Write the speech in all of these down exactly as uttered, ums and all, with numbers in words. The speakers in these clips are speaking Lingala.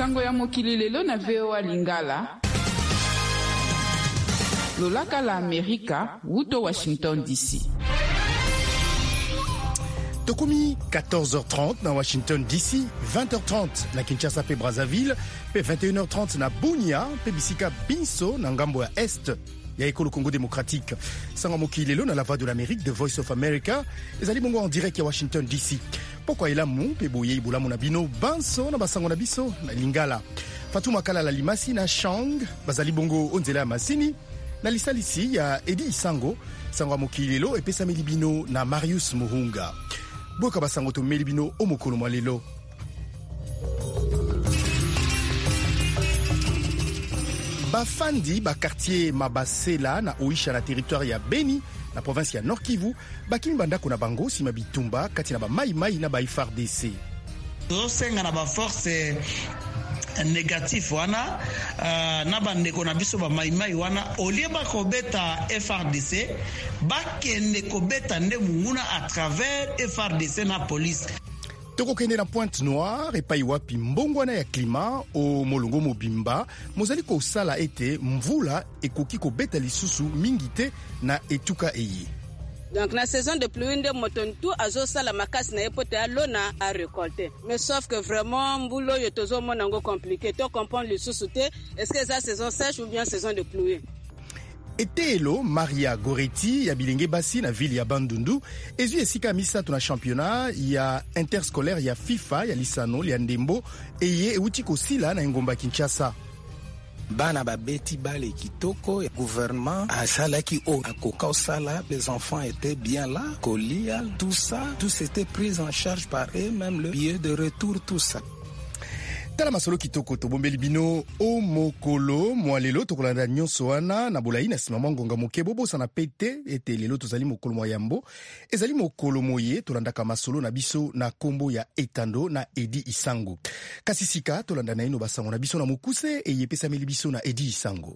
Sango ya mokili lelo na V O A Lingala. Lolaka la Amerika, wuto Washington D C. Tokomi quatorze heures trente na Washington D C, vingt heures trente na Kinshasa pe Brazzaville, pe vingt et une heures trente na Bunia, pe bisika Binso na ngambo ya Est ya ekolo Congo démocratique. Sango mokili lelo na la voix de l'Amérique, The Voice of America, ezali bongo en direct ya Washington D C. Pokwa elamu pe boye ibulamu na bino banso na basango na biso na Lingala. Fatuma Kala la Limasi na Shang, bazali bongo onzela ya masini na lisalisi ya Edi Isango, sango mokili lelo epesa melibino na Marius Muhunga. Boka basango to melibino omokolo mwa lelo. Bafandi ba quartier Mabasela na Oisha na territoire ya Beni na province ya Nord Kivu bakimi bandako na bango sima bitumba kati na ba mai mai na ba F R D C. Osenga na ba force négatif wana uh, na bandeko na biso ba mai mai wana olie ba kobeta F R D C bakende kobeta nde munguna à travers F R D C na police. Toko kende na Pointe Noire epai wapi mbongwana ya klima o molongo mobimba mozali ko sala ete mvula ekoki kobeta lisusu mingi te na etuka eye. Donc la saison de pluie nde motontu azo sala makasi na epote alona a récolter. Mais sauf que vraiment mbulo yo tozo monango compliqué. To comprendre le sous-souté, est-ce que c'est saison sèche ou bien saison de pluie? Etelo Maria Goretti ya bilenge basi na ville ya Bandundu ezu esika misato na championnat ya interscolaire ya FIFA ya lisano ya ndembo eye euti kosila na ngomba Kinshasa. Bana babeti bale kitoko, gouvernement asalaki o akoka osala, les enfants étaient bien là, kolia, tout ça, tout c'était pris en charge par eux, même le billet de retour, tout ça. Tala masolo kitoko to bombeli bino o mokolo mwalelo tokolanda nyonso wana na bolai na sima ngonga moke bobo sana pete ete lelo tozali mokolo moyambo ezali mokolo moye tolandaka masolo na biso na kombo ya Etando na Edi Isango. Kasi sika tolanda na ino basango na biso na mokuse e yepesa meli biso na Edi Isango.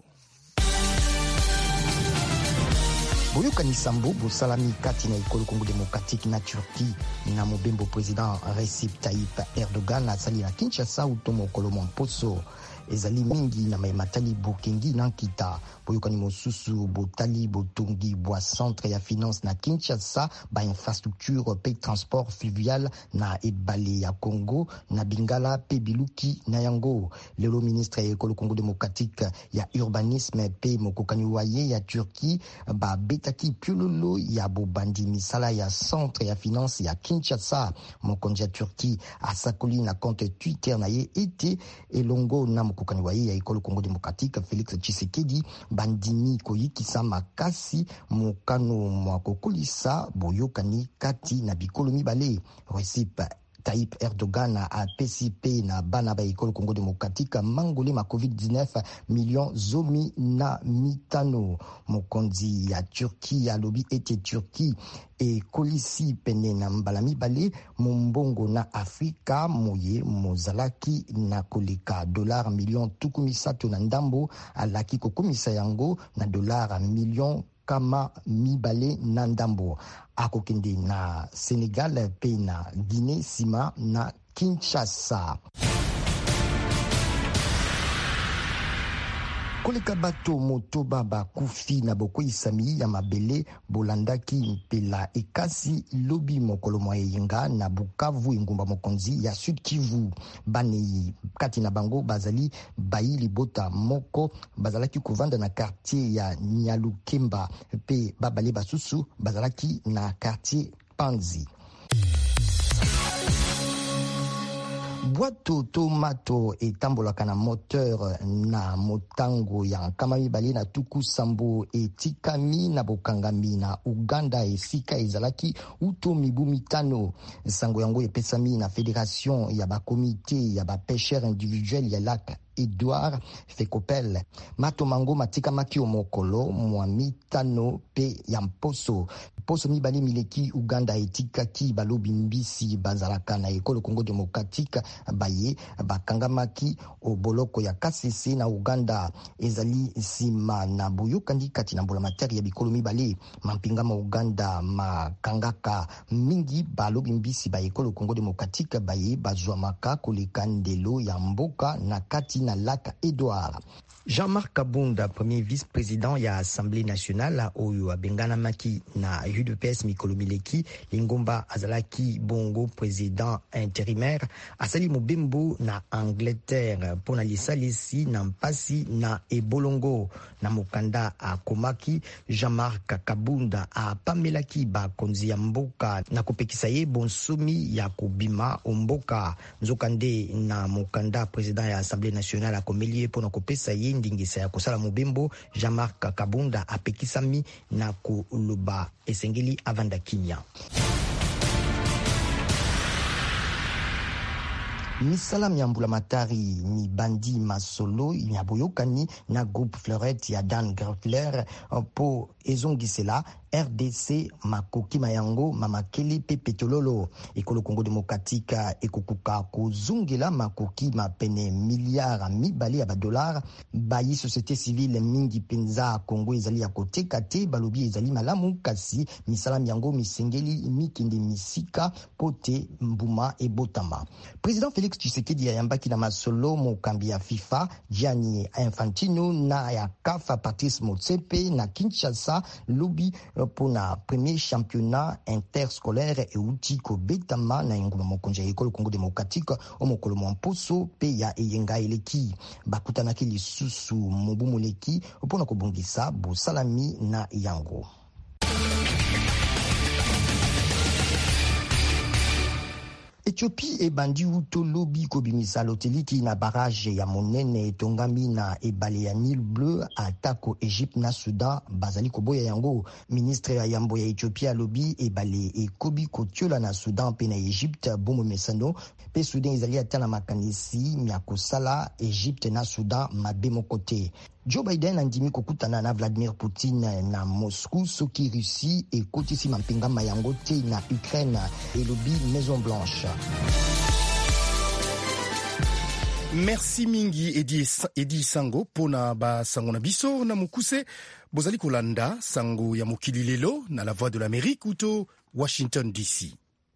Boyokani Sambo bosalami kati na ekolo Congo démocratique na Turquie na mobembo président Recep Tayyip Erdogan asali na Kinshasa utomo kolomo mposo ezali mingi na matali bokengi na nkita. Boyokani mosusu botali botongi bwa centre ya finance na Kinshasa ba infrastructure pe transport fluvial na ebale ya Congo na Bingala pe biluki na yango. Lelo ministre ya ekolo Congo démocratique ya urbanisme pe mokokani waye ya Turquie ba betaki piololo ya bobandi misala ya centre ya finance ya Kinshasa. Mokonzi ya Turquie asakoli na compte Twitter na ye ete elongo na mokokani waye ya ekolo Congo démocratique Félix Tshisekedi bandimi koyikisa makasi mokano mwa kokolisa boyokani kati na bikolo mibale. Recep Tayyip Erdogan a P C P na bana ba ekolo Congo démocratique mangole ma covid dix-neuf million zomi na mitano. Mokonzi ya Turquie ya lobi ete Turquie e kolisi pene na mbala mibale mombongo na Afrika moye mozalaki na koleka dollar million tukumisato na ndambo alaki kokomisa yango na dollar million kama mibale na ndambo. Akokende na Senegal pe na Guinée sima na Kinshasa. Koleka bato motoba bakufi na boko isami ya mabele bolandaki mpela ekasi lobi mokolo moyenga na Bukavu ingumba mokonzi ya Sud Kivu. Bani kati na bango bazali bayili bota moko bazalaki kovanda na quartier ya Nyalukemba pe babale basusu bazalaki na quartier Panzi. Boato tomato etambolaka na moteur na motango ya nkama mibale na tuku sambo etikami na bokangami na Uganda esika ezalaki uto mibu mitano. Sango yango epesami na fédération ya ba comité ya ba pêcheurs individuels ya lac Edouard Fekopel. Matomango matika makio mokolo muamitano pe ya mposo. Poso mibali mileki Uganda etika ki balobi mbisi bazalaka na ekolo Congo Démocratique baye bakangamaki oboloko ya Kasese na Uganda ezali sima na boyokandi kati na mbulamatari ya bikolo mibali mampingama Uganda makangaka mingi balobi mbisi ba ekolo Congo Démocratique baye bazwamaka koleka ndelo ya mboka na kati na Lac Edouard. Jean-Marc Kabunda, premier vice-président ya Assemblée nationale oyo abengana maki na U D P S mikolo mileki lingomba azalaki bongo président intérimaire asali mobembo na Angleterre pona lisalisi na mpasi na ebolongo na mokanda akomaki. Jean-Marc Kabunda apamelaki bakonzi ya mboka na kopekisa ye bonsomi ya kobima omboka nzokande na mokanda président ya Assemblée nationale akomelie pona kopesa ye ndingisa ya kosala mobembo. Jean-Marc Kabunda apekisami na koloba esengeli avanda kinya. Misala miambula matari ni bandi masolo yaboyokani na groupe Fleurette ya Dan Greffler po ezongisela R D C makoki mayango mamakeli pe petololo ekolo Congo Démocratique ekokuka kozungela makoki mapene miliara mibali ya badolar bayi société civile mingi penza Congo ezali ya koteka te balobi ezali malamu kasi misala miyango misengeli mikende misika pote mbuma ebotama. Président Félix Tshisekedi ayambaki na masolo mokambi ya FIFA Gianni Infantino na ya C A F Patrice Motsepe na Kinshasa lobi pona premier championnat interscolaire euti kobetama na enguma mokonja ekolo Congo Démocratique omokolo mposo pe ya eyenga eleki bakutanaki lisusu mobu moleki pona kobongisa bosalami na yango. Ethiopie ebandi uto lobi kobimisa loteliki na barrage ya monene etongami na ebale ya Nil Bleu atako Egypte na Sudan bazali koboya yango. Ministre ya yambo ya Ethiopie alobi ebale ekobi kotiola na Sudan pe na Egypte bomo mesano pe Sudan ezali atana makanisi mya kosala Egypte na Sudan mabemo kote. Joe Biden andimi kokutana na Vladimir Poutine na Moscou soki Russie ekotisi mampingama yango te na Ukraine elobi Maison Blanche. Merci mingi Edi, Edi Sango pona ba sango na biso na mukuse bozali kolanda sango ya mokili lelo na la voix de l'Amérique uto Washington D C.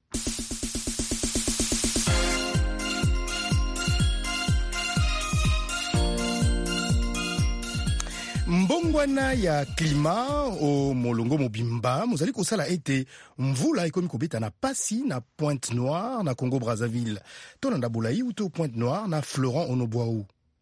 Mbongwana ya klima o molongo mobimba mozali kosala ete mvula ekomi kobeta na pasi na Pointe Noire na Congo Brazzaville. Tonanda Boulayi uto Pointe Noire na Florent Onobwaou.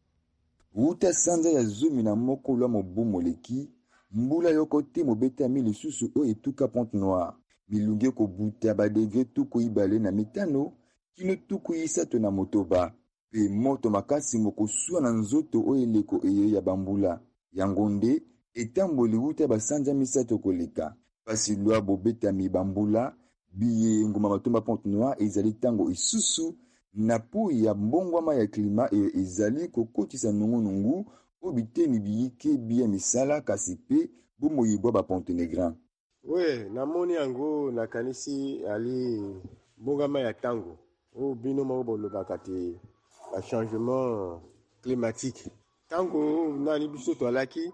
Uta sanza ya zumi na mokolo mobu moleki mbula yokote mobeta mi lisusu o etuka Pointe Noire. Milunge ko buta ba degré tuku ibale na mitano kino tuku isato na motoba. Pe moto makasi mokosua na nzoto o eleko eyo ya bambula. Yangonde etamboli uta basanja misato koleka pasi lwa bobeta mi bambula biye ngoma matomba Pointe Noire ezali tango isusu na po ya mbongwama ya klima e ezali kokotisa nungu obiteni biyike biya misala kasi pe bomoyibwa ba Pontenegrand. We namoni yango nakanisi ali mbongwama ya tango o bino mo bolobaka te ba changement climatique. Tango nani biso to alaki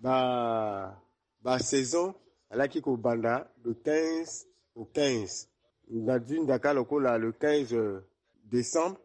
ba ba saison alaki ko banda de quinze au quinze. Na d'une Dakar lokola le quinze décembre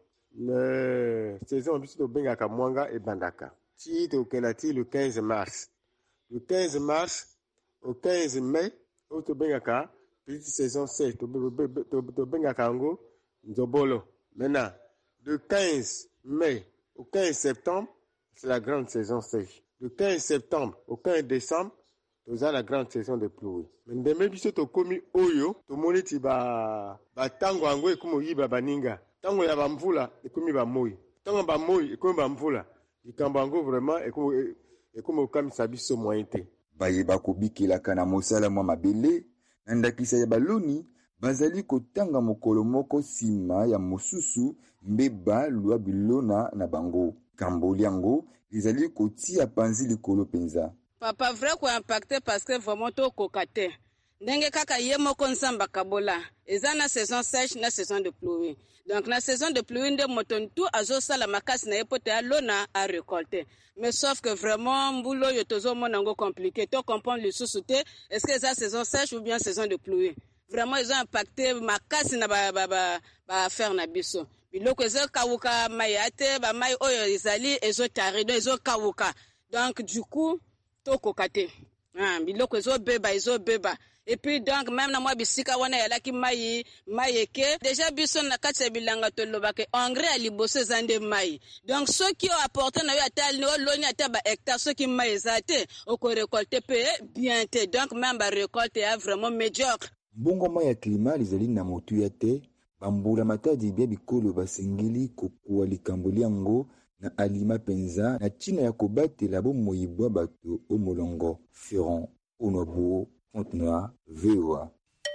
le saison biso to benga ka mwanga e bandaka. Ti to kenati le quinze mars. Le quinze mars au quinze mai o to benga ka petite saison sèche to to benga ka ngo nzobolo. Maintenant de quinze mai au quinze septembre c'est la grande saison sèche. De quinze septembre au quinze décembre, c'est la grande saison de pluie. Mais demain, biso to komi oyo, to moniti ba ba tango ango ekomo yiba baninga. Tango ya bamvula ekomi ba moi. Tango ba moi ekomi ba mvula. Ikambango vraiment ekomo ekomo kamisa biso moyente. Baye bakobikela kana mosala mwa mabele, ndakisa ya baloni, bazali kotanga mokolo moko sima ya mosusu mbeba lwa bilona na bango. likambo yango ezali kotia panzi likolo penza. Papa vrai ko impacté parce que vraiment to kokate. Ndenge kaka ye moko nzamba kabola. Eza na saison sèche na saison de pluie. Donc na saison de pluie nde moton tout azosala makasi na epote alona a récolter. Mais sauf que vraiment mbulo yo tozo monango compliqué. To comprendre le sous-souté, est-ce que c'est saison sèche ou bien saison de pluie? Vraiment ils ont impacté makasi na ba ba ba, ba faire na biso. Biloko ezo kawuka mayate ba mai oyo ezali ezo tarido ezo kawuka. Donc du coup to kokate. Ah biloko ezo beba ezo beba. Et puis donc même na moi bisika wana ya laki mai mai ke déjà biso na kati bilanga to lobake engrais ali bosse zande mai. Donc ceux qui ont apporté na yo atal no loni ata ba hectare ceux qui mai zate au ko récolter pe bien te. Donc même ba récolte est vraiment médiocre. Bongo mai ya climat lizali na motu ya te. Bambula matadi bia bikolo basengeli kokuwa likambo liango na alima penza na china ya kobatela bomoyibwa bato omolongo Ferron Onobo Fontenoy V O A.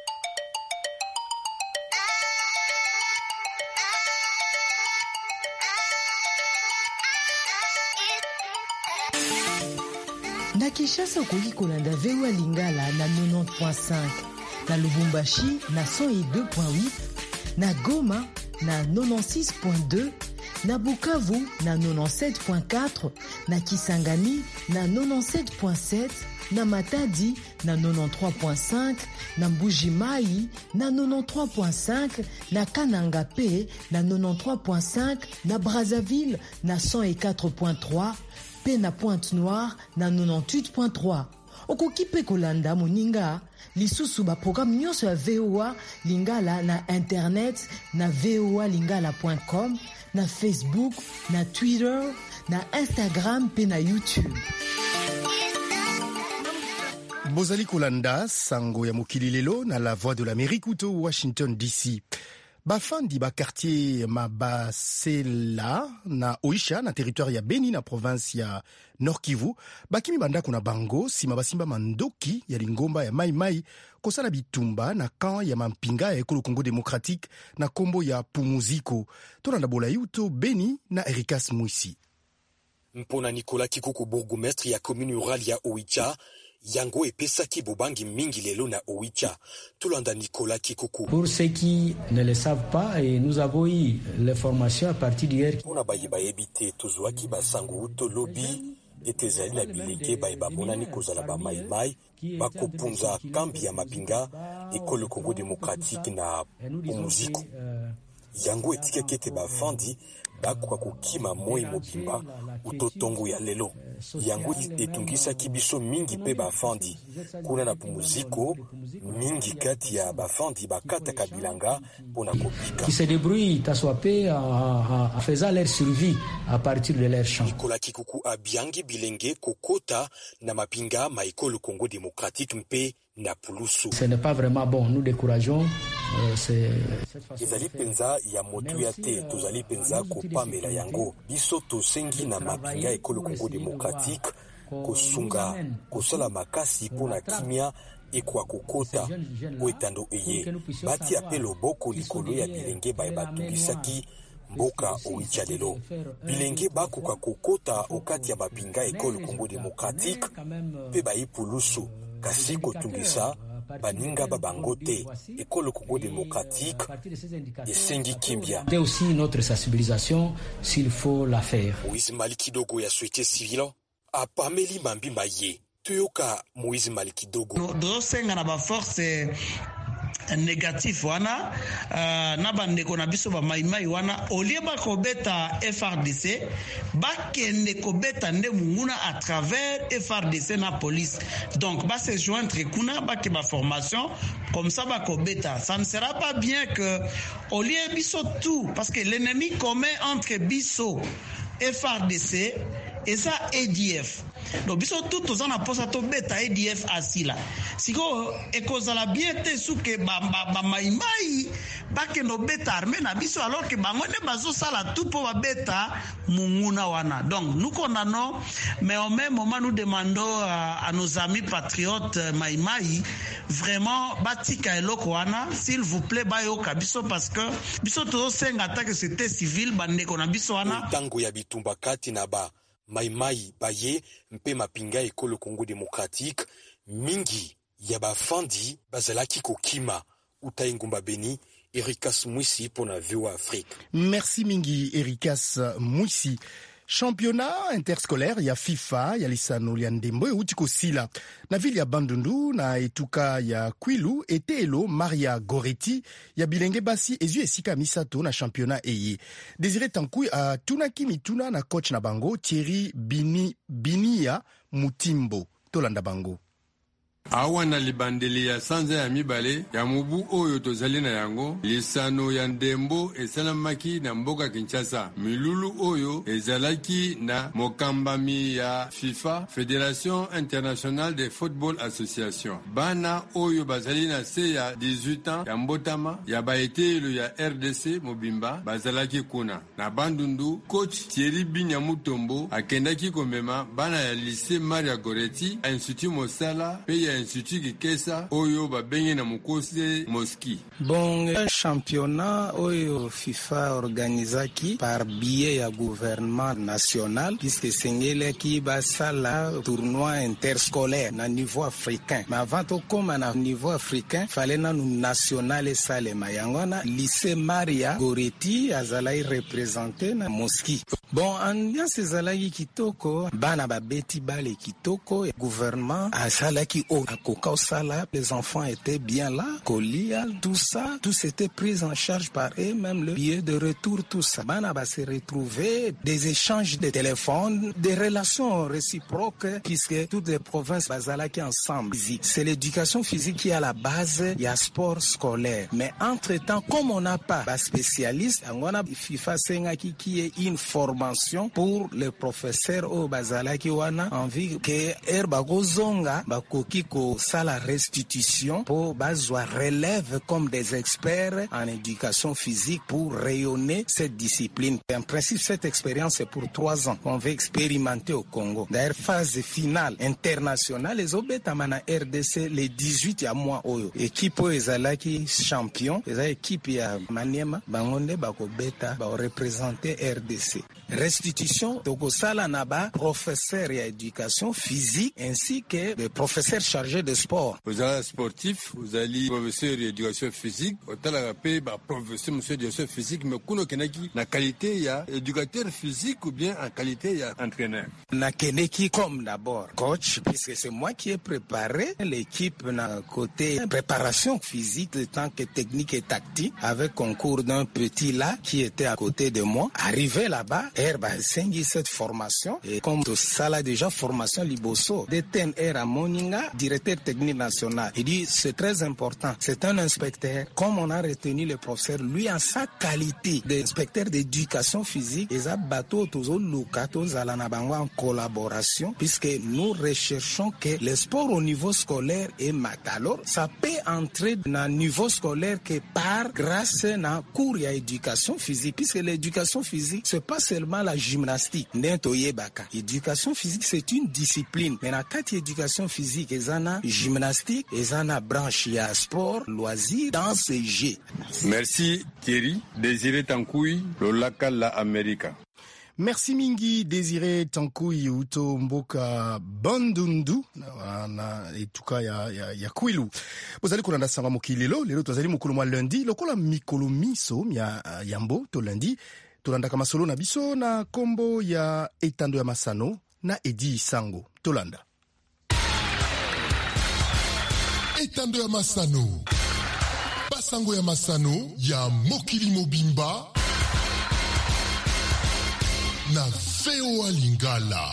Na Kinshasa okoki kolanda V O A Lingala na quatre-vingt-dix point cinq, na Lubumbashi na cent deux point huit, na Goma na quatre-vingt-seize point deux, na Bukavu na quatre-vingt-dix-sept point quatre, na Kisangani na quatre-vingt-dix-sept point sept, na Matadi na quatre-vingt-treize point cinq, na Mbuji-Mayi na quatre-vingt-treize point cinq, na Kananga P na quatre-vingt-treize point cinq, na Brazzaville na cent quatre point trois, pe na Pointe-Noire na quatre-vingt-dix-huit point trois. Okoki pe kolanda moninga lisusu ba programme nyonso ya V O A Lingala na internet na v o a lingala point com, na Facebook, na Twitter, na Instagram pe na YouTube. Bozali kolanda sango ya mokili lelo na la voix de l'Amérique uto Washington D C. Bafandi ba quartier Mabasela na Oisha na territoire ya Beni na province ya Nord Kivu bakimi bandako na bango sima basimba mandoki ya lingomba ya Mai Mai kosala bitumba na camp ya mampinga ya ekolo Congo démocratique na kombo ya Pumuziko. Tolanda bola yuto Beni na Erikas Mwisi. Mpona Nicolas Kikuku, bourgmestre ya commune rurale ya Oicha, yango epesaki bobangi mingi lelo na Oicha. Tolanda Nicolas Kikuku. Pour ceux qui ne le savent pas, et nous avons eu les formations à partir d'hier. Pona bayiba ebite tozwaki basango to lobby etezali na bileke bayiba bonani kozala ba mai mai bakopunza kambi ya mapinga ekolo Congo démocratique na Pumuziko. Yango etika kete bafandi bakoka kokima moi mobimba utotongo ya lelo. Yango etungisa kibiso mingi pe bafandi kuna na Pumuziko mingi kati ya bafandi bakata kabilanga pona kopika qui se débrouillent taswape en faisant leur survie à partir de leur champ. Nicolas Kikuku abiangi bilenge kokota na mapinga maikolo Congo démocratique mpe na Pulusu. Ce n'est pas vraiment bon, nous décourageons. Euh, c'est ezali penza ya motu ya te tozali penza kopamela yango biso tosengi na mapinga ekolo Congo démocratique kosunga kosala makasi pona kimia ekwa kokota oetando eye bati apelo boko likolo ya bilenge bayebatubisaki mboka Oicha lelo bilenge bakoka kokota okati ya mapinga ekolo Congo démocratique pe bayi Pulusu kasi kotungisa baninga babangote ekolo Congo démocratique esengi kimbia. C'est aussi notre sensibilisation s'il faut la faire. Moïse Malikidogo ya société civile a pameli mambimba ye tuyoka Moïse Malikidogo do senga na ba force négatif wana uh, na bandeko na biso ba maimai wana olie ba kobeta F R D C bakende kobeta nde munguna à travers F R D C na police, donc ba se joindre kuna ba ke ba formation comme ça ba kobeta. Ça ne sera pas bien que olie biso tout parce que l'ennemi commun entre biso F R D C et ça A D F. Donc biso tout toza na posa to beta A D F asila siko ekozala bien te suke ba ba maimai bakende obeta arme na biso alors que bango nde bazosala tout mpo babeta munguna wana. Donc nous condamnons, mais au même moment nous demandons à, à nos amis patriotes Mai Mai vraiment batika eloko wana, s'il vous plaît bayoka biso parce que biso tozosenga attaque c'était civil bandeko na biso wana tango ya bitumba kati na ba Mai Mai baye mpe mapinga ekolo Congo démocratique mingi ya bafandi bazalaki kokima utai ngumba Beni. Ericas Mwisi pour la V O A Afrique. Merci mingi Ericas Mwisi. Championnat interscolaire ya FIFA ya lisano ya ndembo eutiko sila na vile ya Bandundu na etuka ya Kwilu etelo Maria Goretti ya bilenge basi ezu esika misato na championnat eye. Désiré Tankui a tunaki mituna na coach na bango Thierry Bini Binia Mutimbo tolanda bango. Awa na libandeli ya sanza ya mibale ya mubu oyo tozali na yango lisano ya ndembo esalamaki na mboka Kinshasa. Milulu oyo ezalaki na mokambami ya FIFA, Fédération Internationale de Football Association. Bana oyo bazali na se ya dix-huit ans ya mbotama ya baetelo ya R D C Mobimba bazalaki kuna. Na Bandundu, coach Thierry Binyamutombo akendaki komema bana ya lycée Maria Goretti, Institut Mosala, pe ya Institut Kikesa oyo babenye na mukose Moski. Bon, championnat oyo FIFA organisaki par biais ya gouvernement national puisque sengele ki basala tournoi interscolaire na niveau africain. Mais avant to comme na niveau africain, fallait na national sale mayangona lycée Maria Goretti azalai représenter na Moski. Bon, ambiance ezalaki kitoko, bana babeti bale kitoko, gouvernement asalaki o akoka osala, les enfants étaient bien là, kolia, tout ça, tout s'était pris en charge par eux, même le billet de retour, tout ça. Bana ba se retrouver, des échanges de téléphones, des relations réciproques, puisque toutes les provinces bazalaki ensemble. C'est l'éducation physique qui est à la base, il y a sport scolaire. Mais entre-temps, comme on n'a pas de spécialiste, on a FIFA Sengaki qui est une formation pour les professeurs au bazalaki wana envie que erbago zonga bakoki ko sala restitution pour bazwa relève comme des experts en éducation physique pour rayonner cette discipline. En principe, cette expérience est pour trois ans qu'on veut expérimenter au Congo. D'ailleurs, phase finale internationale, les obetamana R D C, les dix-huit ya mois oyo. Équipe oyo ezalaki champion, eza équipe ya Maniema, bangonde bako beta, ba représenter R D C. Restitution, toko sala naba, professeur ya éducation physique, ainsi que des professeurs chargés de sport. Vous allez sportif, vous allez professeur d'éducation physique, vous allez professeur monsieur d'éducation physique, mais kuno kenaki na qualité ya éducateur physique ou bien en qualité ya entraîneur. Na keneki comme d'abord coach, puisque c'est moi qui ai préparé l'équipe na côté préparation physique, le temps que technique et tactique, avec concours d'un petit là qui était à côté de moi. Arrivé là-bas, Herba Sengi cette formation, et comme tout ça là déjà formation Liboso, détenu à Moninga, directeur technique national. Il dit c'est très important, c'est un inspecteur, comme on a retenu le professeur, lui en sa qualité d'inspecteur d'éducation physique, et ça bateau tous Lukato Zalanabango en collaboration, puisque nous recherchons que le sport au niveau scolaire est mat. Alors, ça peut entrer dans le niveau scolaire que par grâce à la cours à éducation physique, puisque l'éducation physique, c'est pas seulement la gymnastique. L'éducation physique, c'est une discipline. Mais dans quatre éducation physique, ils en ont gymnastique, ils en ont branche, il y a sport, loisirs, danse et jeu. Merci Thierry. Désiré Tankui, Lolaka la America. Merci mingi Désiré Tankui uto mboka Bandundu na, na etuka ya, ya, ya Kwilu. Bozali kolanda sanga mokili lelo, lelo tozali mokolo mwa lundi, lokola mikolo miso ya yambo to lundi, tolanda kama solo na biso na kombo ya etando ya masano na Edi Sango. Tolanda. Etando ya masano. Basango ya masano ya mokili mobimba. Na V O A Lingala.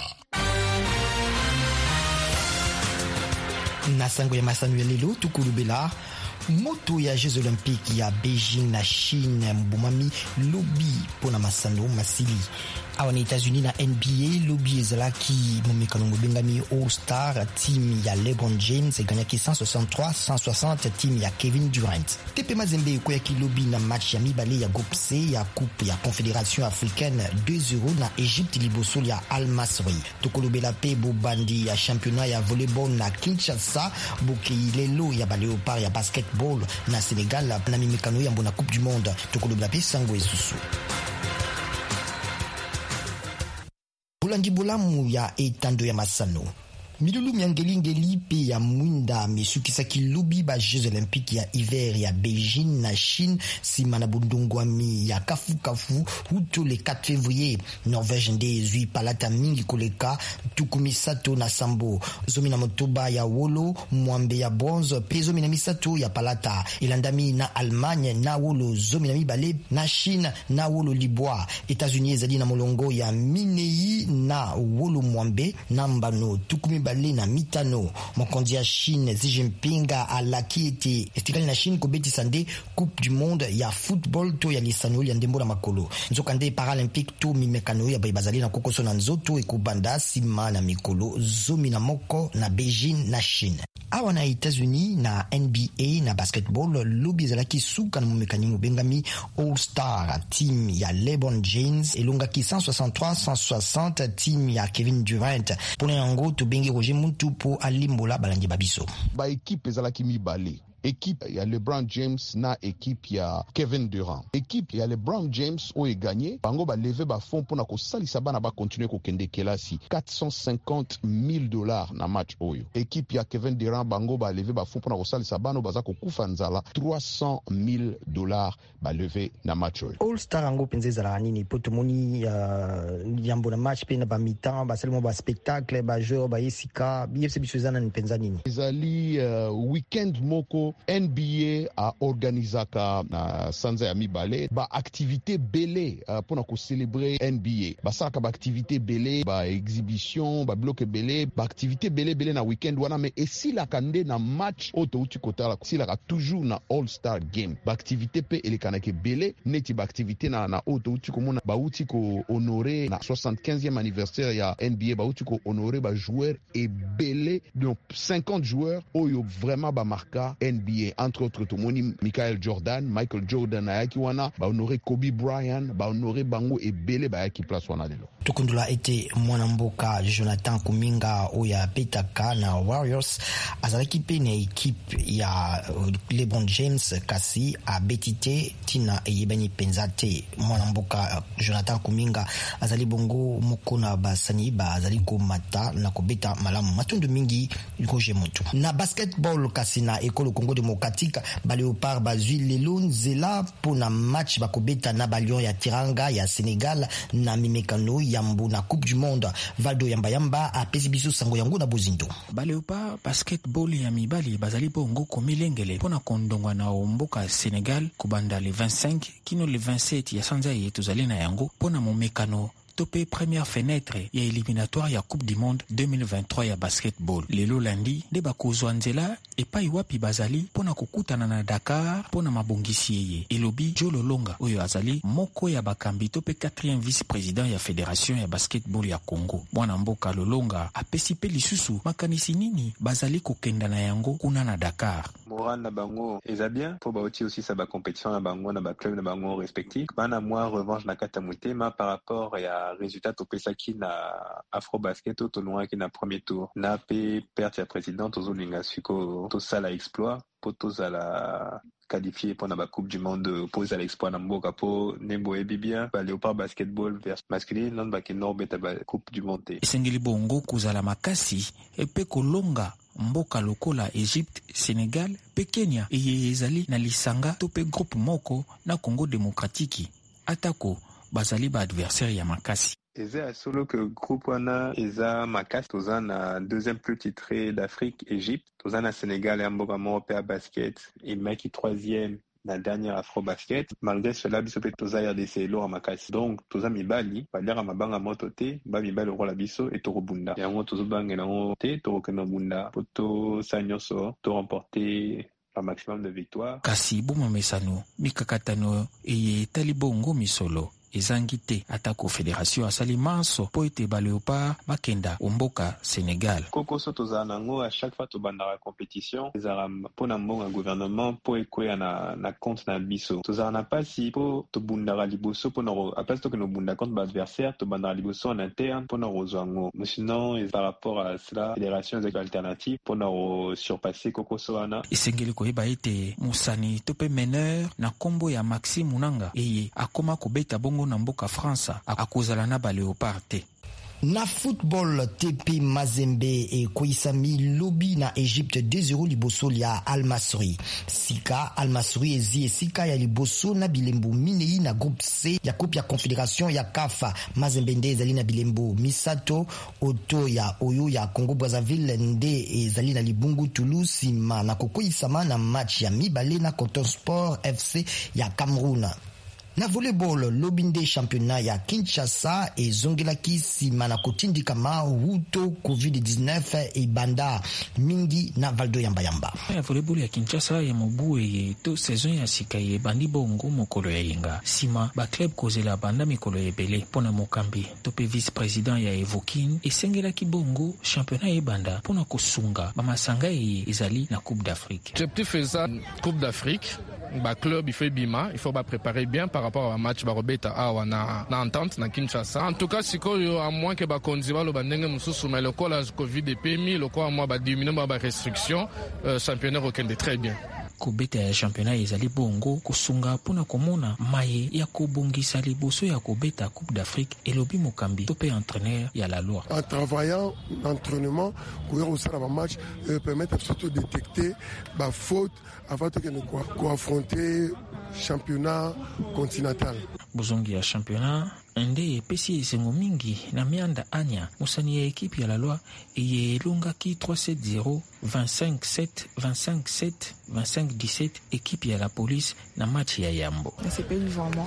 Na sango ya masano ya lelo tukulubela moto ya Jeux Olympiques ya Beijing na Chine mbumami lobby pona masano masili awa na États-Unis na N B A lobby ezalaki momekano mobengami All-Star team ya LeBron James eganyaki cent soixante-trois cent soixante team ya Kevin Durant. Tepe Mazembe ekoyaki lobby na match ya mibale ya groupe C ya coupe ya Confédération africaine deux zéro na Egypte liboso ya Al Masry. Tokolobela pe bobandi ya championnat ya volleyball na Kinshasa bokei lelo ya ba Léopard ya basketball na Sénégal na mimekano ya mbona coupe du monde. Tokolobela pe sango esusu. Bulandi bulamu ya etando ya masano. Milulu miangelingeli pe ya mwinda mesukisaki lobi ba Jeux Olympiques ya hiver ya Beijing na Chine sima na bundungwami ya kafu kafu huto le quatre février. Norvège nde ezui palata mingi koleka tukumi sato na sambo. Zomi na motoba ya wolo mwambe ya bronze pe zomi na misato ya palata. Ilandami na Allemagne na wolo zomi na mibale na Chine na wolo libwa. États-Unis ezali na molongo ya minei na wolo mwambe na mbano tukumi bale na mitano. Mokonzi ya Chine Xi Jinping alaki ete estikali na Chine kobeti sande coupe du monde ya football to ya lisano ya ndembo na makolo. Nzokande paralympique to mimekano ya bazali na kokoso na nzoto ekubanda sima na mikolo zomi na moko na Beijing na Chine. Awa na États-Unis na N B A na basketball lobi ezalaki suka na momekani mobengami All-Star team ya LeBron James elongaki cent soixante-trois cent soixante team ya Kevin Durant. Pona yango to bengi Roger Muntu po alimbola balandi babiso. Ba équipe ezalaki mibale. Équipe ya LeBron James na équipe ya Kevin Durant. Équipe ya LeBron James o e gagné bango ba lever ba fond pona ko salisa bana ba continuer ko kende kelasi quatre cent cinquante mille dollars na match oyo. Équipe ya Kevin Durant bango ba lever ba fond pona ko salisa bana baza ko kufa nzala trois cent mille dollars ba lever na match oyo. All Star ngo penzeza nini poto moni uh, yambo na match pe na ba mi-temps ba seulement ba spectacle ba jeu ba isika bifse bisuzana ni penza nini. Ezali uh, weekend moko N B A a organisaka na sanza ya mibale ba activité belé uh, pona ko célébrer N B A. Ba saka ba activité belé, ba exhibition, ba bloc belé, ba activité belé belé na weekend wana mais esila kande na match auto uti kotala sila ka toujours na All-Star game. Ba activité pe elekanake belé neti ba activité na na auto uti ko mona ba uti ko honorer na soixante-quinzième anniversaire ya N B A ba uti ko honorer ba joueurs et belé donc cinquante joueurs oyo vraiment ba marka N B A, entre autres Tomoni Michael Jordan, Michael Jordan ayaki wana ba honoré Kobe Bryant, ba honoré bango ebele ba yaki place wana lelo. Tukundula ete mwanamboka Jonathan Kuminga oya petaka na Warriors azalaki pe na équipe ya LeBron James kasi a betite tina eyebani penzate. Mwanamboka Jonathan Kuminga azali bongo mokona basani ba azali ko mata na kobeta malamu matundu mingi Roger Muntu. Na basketball kasi na ekolo Congo démocratique ba Léopard bazui lelo nzela pona match bakobeta na Balion ya Tiranga ya Sénégal na mimekano yambu na Coupe du Monde. Valdo Yamba Yamba a pesibiso sango yango na bozindo. Ba Léopard basketball ya mibali bazali bongo komilengele pona kondongwa na omboka Sénégal kubanda le vingt-cinq kino le vingt-sept ya sanza yetu zali na yango pona momekano topé première fenêtre ya éliminatoire ya Coupe du Monde deux mille vingt-trois ya basketball. Lelo landi de bakozwa nzela epai wapi bazali pona kokutana na Dakar pona mabongisi yeye. Elobi Joe Lolonga oyo azali moko ya bakambi topé quatrième vice-président ya fédération ya basketball ya Congo. Mwana mboka Lolonga apesi pe lisusu makanisi nini bazali kokenda na yango kuna na Dakar. Moral na bango eza bien po baoti aussi sa ba compétition na bango na ba club na bango respectif. Bana moi revanche na kata mutema par rapport ya résultat topesaki na Afrobasket au tournoi qui na premier tour na pe perte ya président tozolinga siko tosala exploit po tozala qualifié pour la Coupe du Monde pose à l'exploit na mboka po nembo ebi bien ba Léopard basketball vers masculine non ba ke norbeta ba Coupe du Monde. Esengeli bongo kuzala makasi epe kolonga mboka lokola Egypte, Sénégal, pe Kenya eye ezali na lisanga to pe groupe moko na Congo démocratique atako bazali ba adversaire ya makasi. Eza solo que groupe wana eza makasi toza na deuxième plus titré d'Afrique Égypte, toza na Sénégal et mboka moko pe basket et maki troisième na dernière Afrobasket. Malgré cela biso pe toza R D C lo makasi. Donc toza mibali balera mabanga moto te ba mibali rola biso et torobunda. Yango tozo banga na te torokena bunda poto sanyoso to remporter par maximum de victoires. Kasi buma mesano mikakatano eye talibongo misolo ezangi te atako fédération asali manso po ete baléopard bakenda omboka Sénégal. Kokoso tozala nango à chaque fois tobanda la compétition ezala mpona mbongo ya gouvernement po ekwea na, na compte na biso tozala na pasi po tobundaka liboso mpona apesi toke nobunda contre baadversaire tobandaka liboso en interne mpona kozwa yango sinon par rapport à cela fédération ezaki alternative mpona kosurpasser kokoso wana esengeli koyeba ete mosani to mpe meneur na nkombo ya Maxime Munanga eye akoma kobeta bongo na mboka France akozala na baléopard te. Na football T P Mazembe e Koisami lobi na Egypte deux zéro liboso ya Al Masry. Sika Al Masry ezi esika ya liboso na bilembo minei na groupe C ya coupe ya confédération ya C A F. Mazembe nde ezali na bilembo misato oto ya oyo ya Congo Brazzaville nde ezali na libungu Toulouse ma na kokoisama na match ya mibale na Coton Sport F C ya Cameroun. Na volleyball lobinde championnat ya Kinshasa e zongelaki sima na kotindika ma huto covid dix-neuf e banda mingi na Valdo Yamba Yamba. Ya volleyball ya Kinshasa ya mobu e to saison ya sika ye bandi bongo mokolo ya yenga. Sima ba club kozela banda mikolo ya ebele pona mokambi. Tope vice-président ya Evokin esengelaki bongo championnat e banda pona kosunga ba masanga e ezali na Coupe d'Afrique. Objectif eza Coupe d'Afrique. Ba club il fait bima, il faut ba préparer bien par rapport au match ba robeta awa na na entente na Kinshasa. En tout cas sikoyo à moins que ba konziba lo bandenge mususu mais le collage Covid et P M I le quoi moi ba diminuer ba restriction euh, championnat rekende très bien. Kobeta ya championnat ezali bongo kosunga pona komona maye ya kobongisa liboso ya kobeta Coupe d'Afrique elobi mokambi to pe entraîneur ya la loi. En travaillant l'entraînement courir au sein d'un match euh, permettre surtout de détecter ba faute avant de quoi affronter championnat continental. Bozongi ya championnat ende epesi esengo mingi na mianda anya mosani ya ekipe ya la loi eye elongaki trois sept zéro vingt-cinq sept vingt-cinq sept vingt-cinq dix-sept équipe ya la police na match ya Yambo. C'est pas vraiment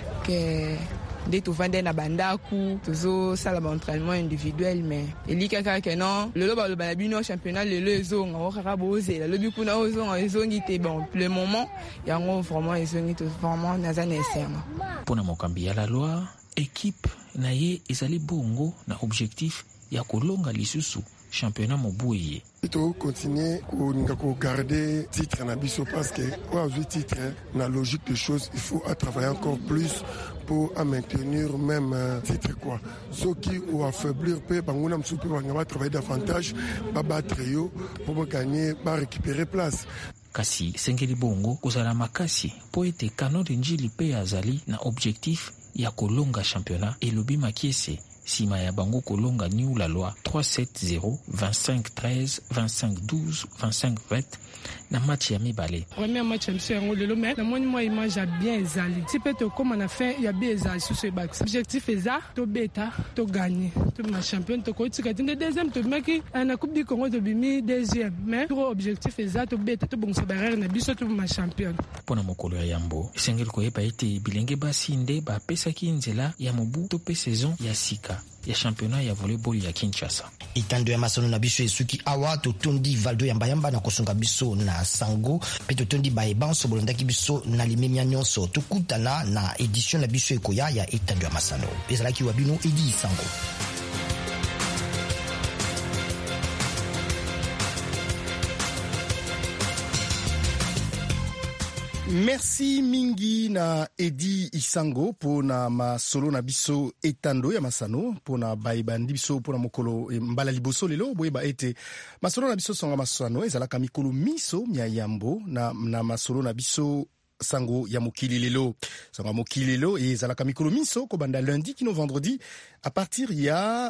que dès tout vendre na bandaku tozo sala ba entraînement individuel mais elika kaka non le loba le balabino championnat le lezo ngo kaka boze la lobi kuna ozo ezongi te bon le moment yango vraiment ezongi to vraiment na za nesema pona mokambi ya la loi équipe na ye ezali bongo na objectif ya kolonga lisusu championnat mobuye. Il faut continuer à garder titre na biso parce que pour avoir titre na logique de choses il faut travailler encore plus pour maintenir même euh, titre quoi. Ceux qui ou affaiblir peu banguna msupe bangaba travailler davantage ba battre yo pour gagner ba récupérer place. Kasi sengeli bongo kozala makasi po ete kano de njili pe azali na objectif ya kolonga championnat elobi makiese sima ya bango kolonga niu la loi trois sept zéro vingt-cinq treize vingt-cinq douze vingt-cinq vingt na match ya mibale. Premier match M C yango lelo mais na moni moi image a bien ezali. Si peut to comme on a fait ya bien ezali sur ce bac. Objectif eza to beta to gagner. To ma champion to ko tika tinde deuxième to maki na coupe du Congo to bimi deuxième. Mais to objectif eza to beta to bongsa barrière na biso to ma champion. Pona mokolo ya Yambo. Esengeli ko yeba ete bilenge basi nde ba pesaki nzela ya mobu to pe saison ya sika ya championnat ya volleyball ya Kinshasa. Itando ya masono na biso esuki awa to tondi Valdo Yamba Yamba na kosunga biso na sango pe to tondi baeba nsobolondaki biso na limemia nyonso tokutana na édition na biso ekoya ya Itando ya masano ezalaki wabino edi sango. Merci mingi na Edi Isango pona masolo na biso etando ya masano pona baibandi biso pona mokolo mbala liboso lelo boyeba ete masolo na biso songa masano ezalaka mikolo miso mia Yambo na, na masolo na biso sango ya mokili lelo sango ya mokili lelo ezalaka mikolo miso kobanda lundi kino vendredi à partir ya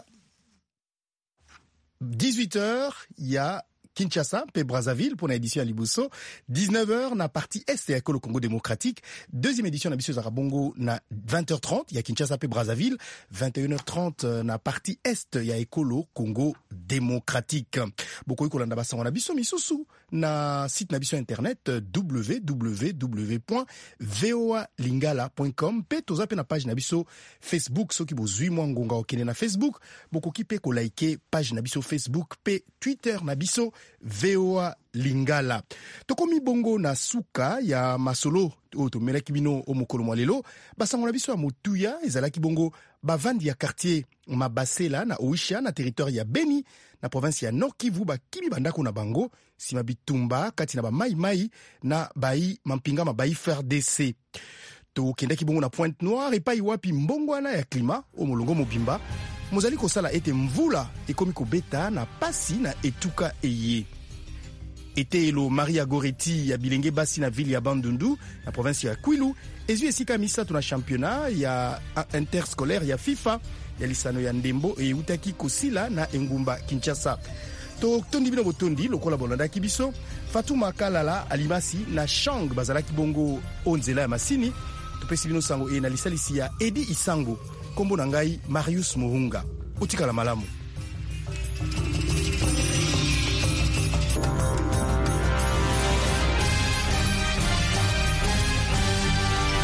dix-huit heures ya Kinshasa, pe Brazzaville pour l'édition à Liboso. dix-neuf heures na partie est ya le Congo démocratique. Deuxième édition na Bissau Zarabongo na vingt heures trente ya Kinshasa pe Brazzaville. vingt et une heures trente na partie est ya Ekolo Congo démocratique. Boko iko landa basango na biso misusu na site na biso internet w w w point voa lingala point com pe toza pe na page na biso Facebook soki bozui mwa ngonga okende na Facebook boko ki pe ko like page na biso Facebook pe Twitter na biso V O A Lingala. Tokomi bongo na suka ya masolo o to melaki bino o mokolo mwa lelo basango na biso ya motuya ezalaki bongo bavandi ya quartier Mabasela na Oisha na territoire ya Beni na province ya Nord Kivu bakimi bandako na bango sima bitumba kati na ba mai mai na bai mampinga mabai F R D C. To kendaki bongo na Pointe Noire epai wapi mbongwana ya klima o molongo mobimba mozali kosala ete mvula ekomi kobeta na pasi na etuka eye. Ete elo Maria Goretti ya bilenge basi na ville ya Bandundu na province ya Kwilu ezwi esika misato na championnat ya interscolaire ya FIFA ya lisano ya ndembo e utaki kosila na engumba Kinshasa. To tondi bino botondi lokola bolandaki biso Fatuma Kalala Alimasi na Shang bazalaki bongo onzela ya masini topesi bino sango e na lisalisi ya Edi Isango kombo na ngai Marius Muhunga. Utikala malamu.